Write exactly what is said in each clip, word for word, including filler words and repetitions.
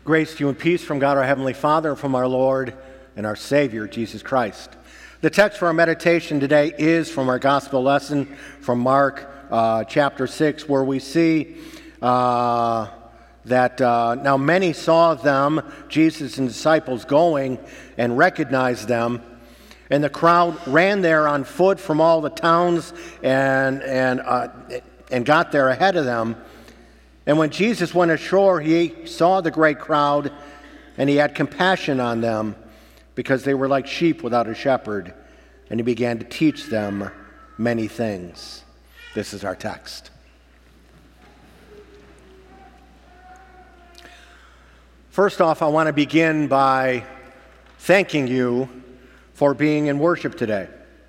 Grace to you and peace from God our Heavenly Father and from our Lord and our Savior, Jesus Christ. The text for our meditation today is from our gospel lesson from Mark uh, chapter six, where we see uh, that uh, now many saw them, Jesus and disciples, going and recognized them. And the crowd ran there on foot from all the towns and, and, uh, and got there ahead of them. And when Jesus went ashore, he saw the great crowd, and he had compassion on them because they were like sheep without a shepherd, and he began to teach them many things. This is our text. First off, I want to begin by thanking you for being in worship today.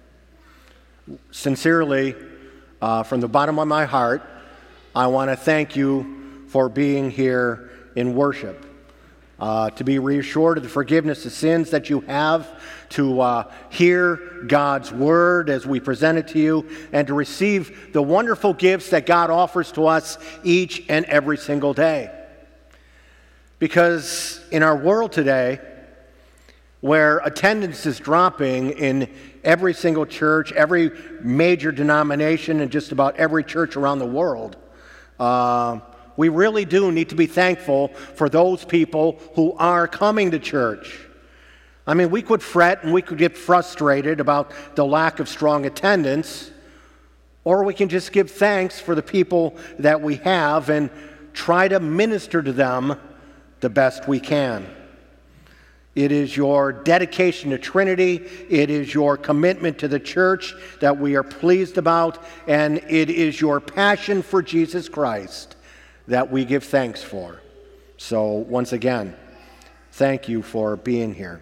Sincerely, uh, from the bottom of my heart, I want to thank you for being here in worship, uh, to be reassured of the forgiveness of sins that you have, to uh, hear God's word as we present it to you, and to receive the wonderful gifts that God offers to us each and every single day. Because in our world today, where attendance is dropping in every single church, every major denomination, and just about every church around the world, Uh, we really do need to be thankful for those people who are coming to church. I mean, we could fret and we could get frustrated about the lack of strong attendance, or we can just give thanks for the people that we have and try to minister to them the best we can. It is your dedication to Trinity, it is your commitment to the church that we are pleased about, and it is your passion for Jesus Christ that we give thanks for. So once again, thank you for being here.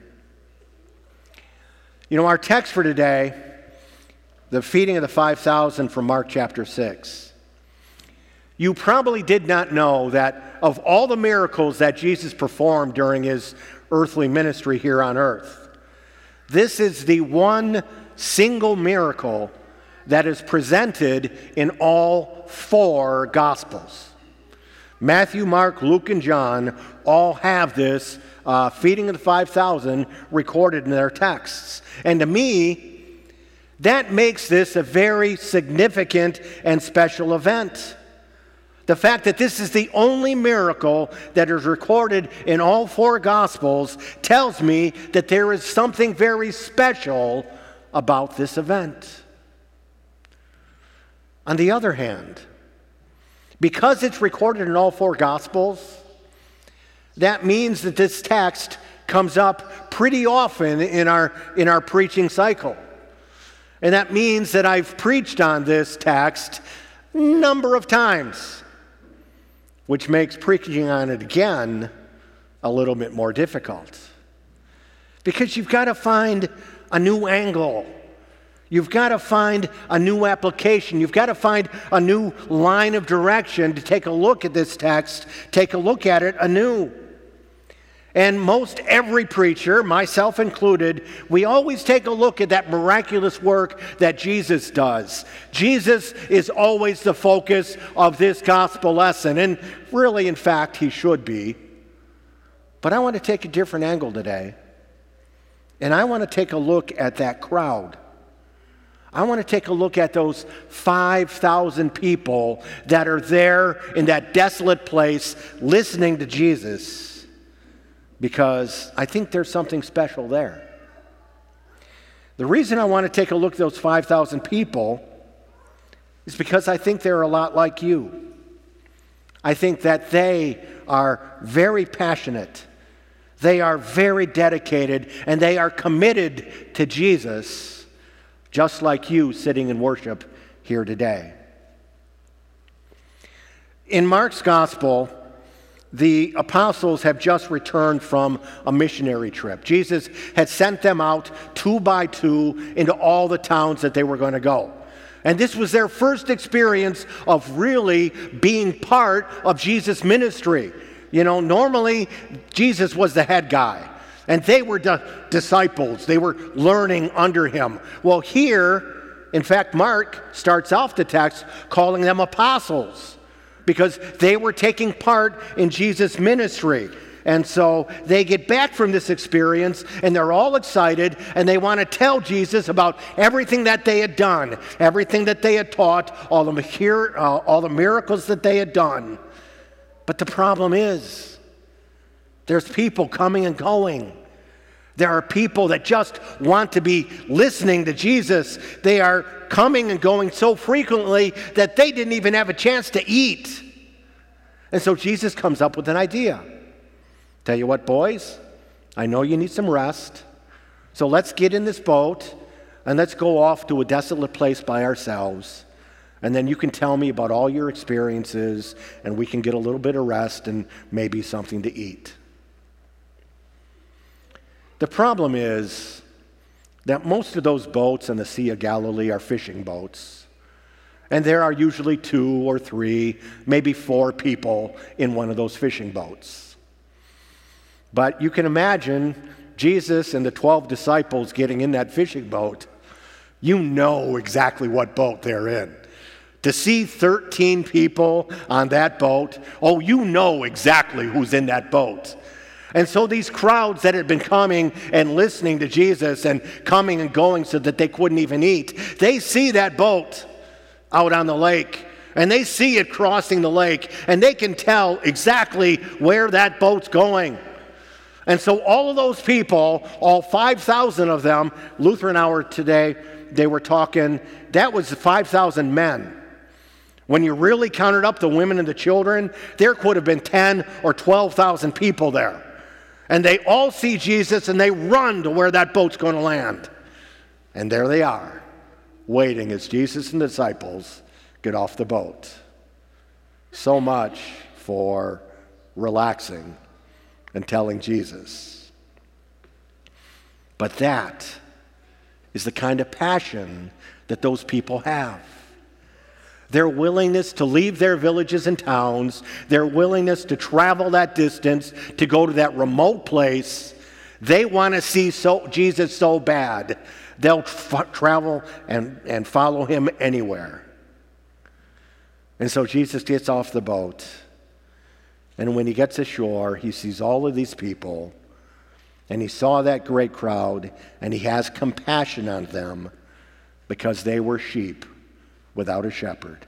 You know, our text for today, the feeding of the five thousand from Mark chapter six. You probably did not know that of all the miracles that Jesus performed during his earthly ministry here on earth, this is the one single miracle that is presented in all four Gospels. Matthew, Mark, Luke, and John all have this uh, feeding of the five thousand recorded in their texts. And to me, that makes this a very significant and special event. The fact that this is the only miracle that is recorded in all four Gospels tells me that there is something very special about this event. On the other hand, because it's recorded in all four Gospels, that means that this text comes up pretty often in our, in our preaching cycle. And that means that I've preached on this text a number of times, which makes preaching on it again a little bit more difficult. Because you've got to find a new angle. You've got to find a new application. You've got to find a new line of direction to take a look at this text, take a look at it anew. And most every preacher, myself included, we always take a look at that miraculous work that Jesus does. Jesus is always the focus of this gospel lesson, and really, in fact, he should be. But I want to take a different angle today, and I want to take a look at that crowd. I want to take a look at those five thousand people that are there in that desolate place listening to Jesus, because I think there's something special there. The reason I want to take a look at those five thousand people is because I think they're a lot like you. I think that they are very passionate, they are very dedicated, and they are committed to Jesus, just like you sitting in worship here today. In Mark's gospel, the apostles have just returned from a missionary trip. Jesus had sent them out two by two into all the towns that they were going to go. And this was their first experience of really being part of Jesus' ministry. You know, normally Jesus was the head guy, and they were the disciples. They were learning under him. Well, here, in fact, Mark starts off the text calling them apostles, because they were taking part in Jesus' ministry. And so they get back from this experience, and they're all excited, and they want to tell Jesus about everything that they had done, everything that they had taught, all the, uh, all the miracles that they had done. But the problem is, there's people coming and going. There are people that just want to be listening to Jesus. They are coming and going so frequently that they didn't even have a chance to eat. And so Jesus comes up with an idea. Tell you what, boys, I know you need some rest, so let's get in this boat and let's go off to a desolate place by ourselves, and then you can tell me about all your experiences, and we can get a little bit of rest and maybe something to eat. The problem is that most of those boats on the Sea of Galilee are fishing boats, and there are usually two or three, maybe four people in one of those fishing boats. But you can imagine Jesus and the twelve disciples getting in that fishing boat. You know exactly what boat they're in. To see thirteen people on that boat, oh, you know exactly who's in that boat. And so these crowds that had been coming and listening to Jesus and coming and going so that they couldn't even eat, they see that boat out on the lake, and they see it crossing the lake, and they can tell exactly where that boat's going. And so all of those people, all five thousand of them, Lutheran Hour today, they were talking, that was five thousand men. When you really counted up the women and the children, there could have been ten or twelve thousand people there. And they all see Jesus and they run to where that boat's going to land. And there they are, waiting as Jesus and the disciples get off the boat. So much for relaxing and telling Jesus. But that is the kind of passion that those people have. Their willingness to leave their villages and towns, their willingness to travel that distance, to go to that remote place, they want to see so, Jesus so bad, they'll f- travel and, and follow him anywhere. And so Jesus gets off the boat, and when he gets ashore, he sees all of these people, and he saw that great crowd, and he has compassion on them because they were sheep without a shepherd.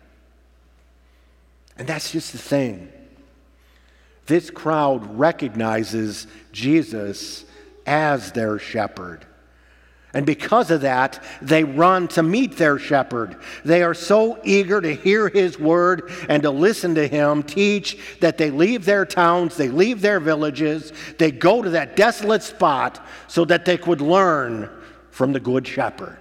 And that's just the thing. This crowd recognizes Jesus as their shepherd. And because of that, they run to meet their shepherd. They are so eager to hear his word and to listen to him teach that they leave their towns, they leave their villages, they go to that desolate spot so that they could learn from the good shepherd.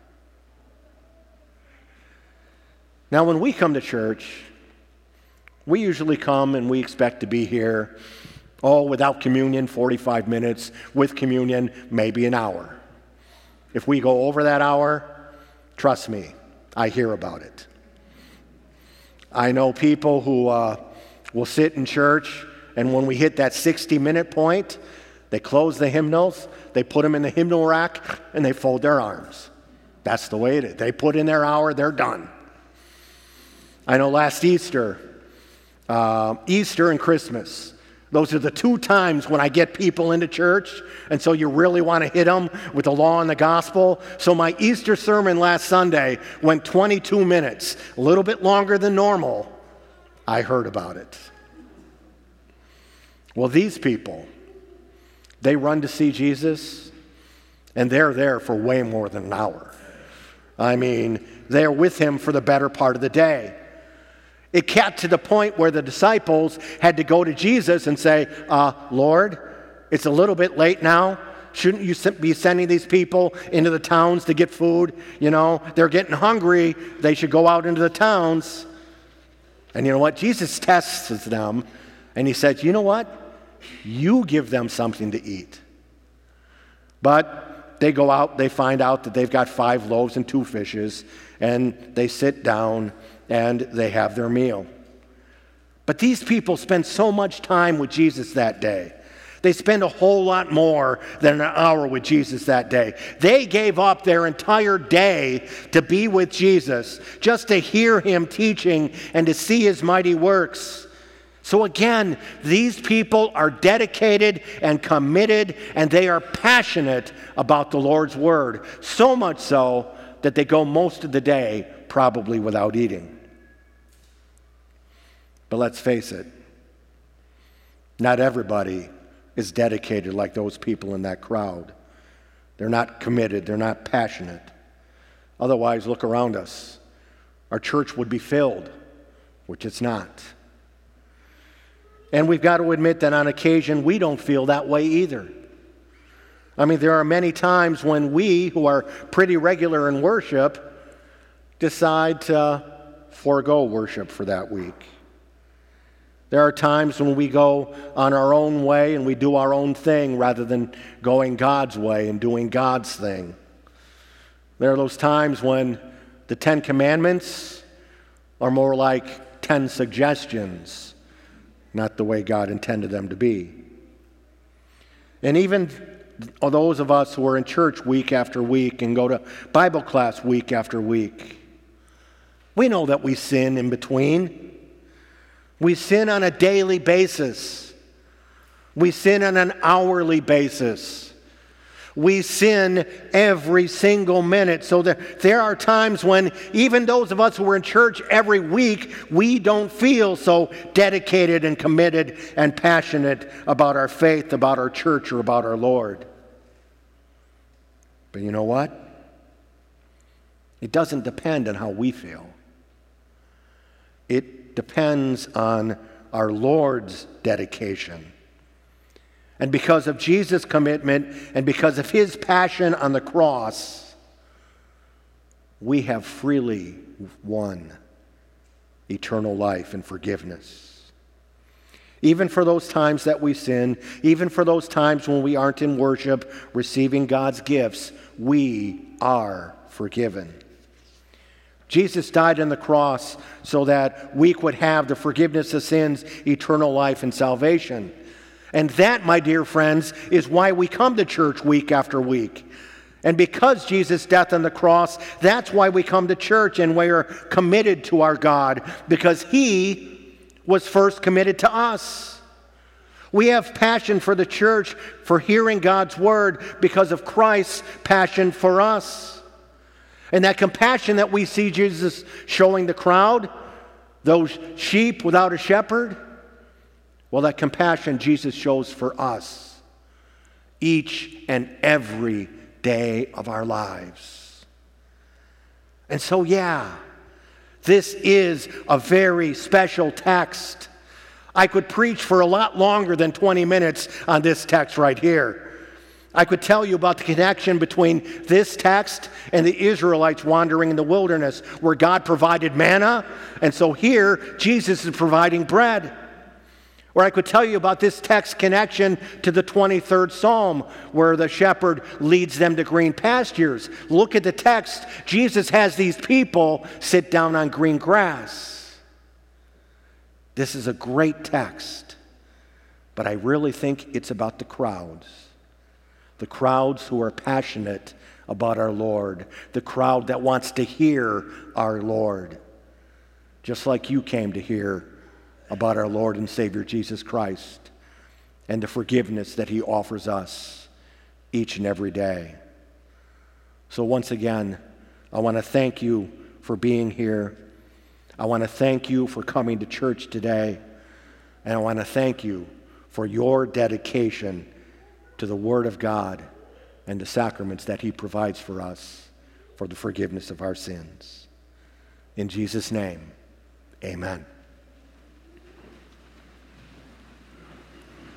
Now, when we come to church, we usually come and we expect to be here, oh, without communion, forty-five minutes, with communion, maybe an hour. If we go over that hour, trust me, I hear about it. I know people who uh, will sit in church, and when we hit that sixty-minute point, they close the hymnals, they put them in the hymnal rack, and they fold their arms. That's the way it is. They put in their hour, they're done. I know last Easter, uh, Easter and Christmas, those are the two times when I get people into church, and so you really want to hit them with the law and the gospel. So my Easter sermon last Sunday went twenty-two minutes, a little bit longer than normal. I heard about it. Well, these people, they run to see Jesus, and they're there for way more than an hour. I mean, they're with him for the better part of the day. It got to the point where the disciples had to go to Jesus and say, uh, Lord, it's a little bit late now. Shouldn't you be sending these people into the towns to get food? You know, they're getting hungry. They should go out into the towns. And you know what? Jesus tests them, and he says, you know what? You give them something to eat. But they go out, they find out that they've got five loaves and two fishes, and they sit down and they have their meal. But these people spend so much time with Jesus that day. They spend a whole lot more than an hour with Jesus that day. They gave up their entire day to be with Jesus, just to hear him teaching and to see his mighty works. So again, these people are dedicated and committed, and they are passionate about the Lord's Word, so much so that they go most of the day probably without eating. But let's face it, not everybody is dedicated like those people in that crowd. They're not committed, they're not passionate. Otherwise, look around us. Our church would be filled, which it's not. And we've got to admit that on occasion we don't feel that way either. I mean, there are many times when we, who are pretty regular in worship, decide to forego worship for that week. There are times when we go on our own way and we do our own thing rather than going God's way and doing God's thing. There are those times when the Ten Commandments are more like ten suggestions, not the way God intended them to be. And even those of us who are in church week after week and go to Bible class week after week, we know that we sin in between. We sin on a daily basis. We sin on an hourly basis. We sin every single minute. So there, there are times when even those of us who are in church every week, we don't feel so dedicated and committed and passionate about our faith, about our church, or about our Lord. But you know what? It doesn't depend on how we feel. It depends on our Lord's dedication. And because of Jesus' commitment and because of his passion on the cross, we have freely won eternal life and forgiveness. Even for those times that we sin, even for those times when we aren't in worship, receiving God's gifts, we are forgiven. Jesus died on the cross so that we could have the forgiveness of sins, eternal life, and salvation. And that, my dear friends, is why we come to church week after week. And because Jesus' death on the cross, that's why we come to church and we are committed to our God, because he was first committed to us. We have passion for the church, for hearing God's word, because of Christ's passion for us. And that compassion that we see Jesus showing the crowd, those sheep without a shepherd, well, that compassion Jesus shows for us each and every day of our lives. And so, yeah, this is a very special text. I could preach for a lot longer than twenty minutes on this text right here. I could tell you about the connection between this text and the Israelites wandering in the wilderness, where God provided manna, and so here Jesus is providing bread. Or I could tell you about this text connection to the twenty-third Psalm, where the shepherd leads them to green pastures. Look at the text. Jesus has these people sit down on green grass. This is a great text, but I really think it's about the crowds. The crowds who are passionate about our Lord. The crowd that wants to hear our Lord. Just like you came to hear about our Lord and Savior Jesus Christ and the forgiveness that he offers us each and every day. So once again, I want to thank you for being here. I want to thank you for coming to church today. And I want to thank you for your dedication to the Word of God and the sacraments that he provides for us for the forgiveness of our sins. In Jesus' name, amen.